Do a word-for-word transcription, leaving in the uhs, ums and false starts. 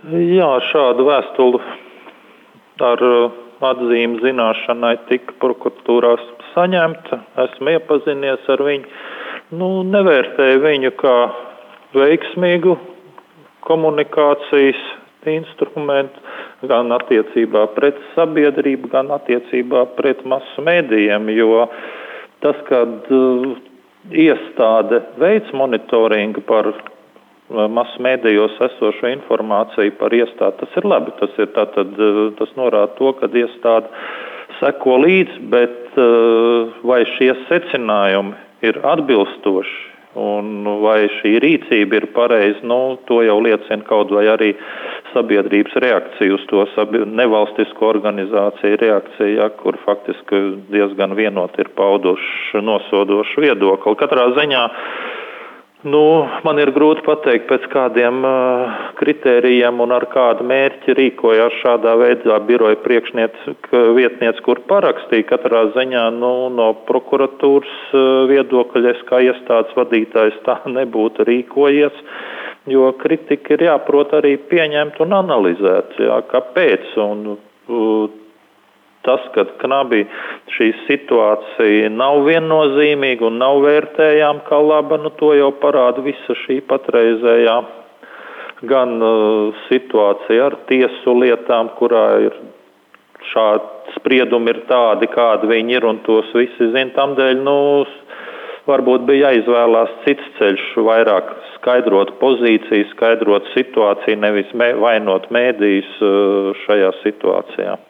Jā, šādu vēstuli ar atzīmi zināšanai tika prokuratūrā saņemta. Esmu iepazinies ar viņu. Nu, nevērtēju viņu kā veiksmīgu komunikācijas instrumentu gan attiecībā pret sabiedrību, gan attiecībā pret masu mēdījiem, jo tas, kad uh, iestāde veids monitoringu par masu mēdījos esošo informāciju par iestādi, tas ir labi. Tas, ir tātad, tas norāda to, ka iestāde seko līdzi, bet uh, vai šie secinājumi ir atbilstoši un vai šī rīcība ir pareiza, nu, to jau liecina kaut vai arī sabiedrības reakcija uz to nevalstisko organizāciju reakcija, kur faktiski diezgan vienot ir pauduši nosodošu viedokli. Katrā ziņā nu, man ir grūti pateikt, pēc kādiem uh, kritērijiem un ar kādu mērķi rīkojās šādā veidā biroja priekšniece vietniece, kur parakstīja. Katrā ziņā nu, no prokuratūras uh, viedokļa es kā iestādes vadītājs tā nebūtu rīkojies, jo kritika ir jāprot arī pieņemt un analizēt, jā, kāpēc. Un, uh, Tas, ka knabi šī situācija nav viennozīmīga un nav vērtējama kā laba, nu to jau parāda visa šī patreizējā gan uh, situācija ar tiesu lietām, kurā ir šādi spriedumi ir tādi, kādi viņi ir, un tos visi zina. Tamdēļ, nu, varbūt bija jāizvēlās cits ceļš, vairāk skaidrot pozīciju, skaidrot situāciju, nevis mē, vainot mēdījus uh, šajā situācijā.